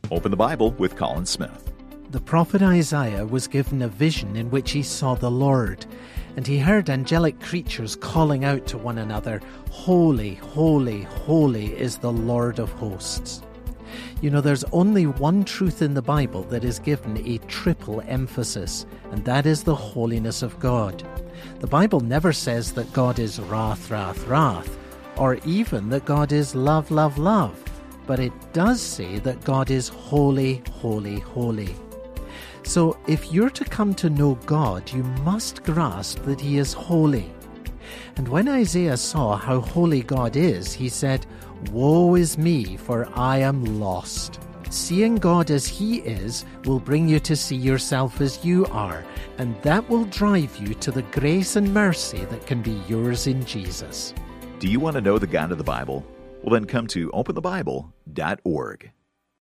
Open the Bible with Colin Smith. The prophet Isaiah was given a vision in which he saw the Lord, and he heard angelic creatures calling out to one another, "Holy, holy, holy is the Lord of hosts." You know, there's only one truth in the Bible that is given a triple emphasis, and that is the holiness of God. The Bible never says that God is wrath, wrath, wrath, or even that God is love, love, love, but it does say that God is holy, holy, holy. So if you're to come to know God, you must grasp that he is holy. And when Isaiah saw how holy God is, he said, "Woe is me, for I am lost." Seeing God as he is will bring you to see yourself as you are, and that will drive you to the grace and mercy that can be yours in Jesus. Do you want to know the God of the Bible? Well, then come to openthebible.org.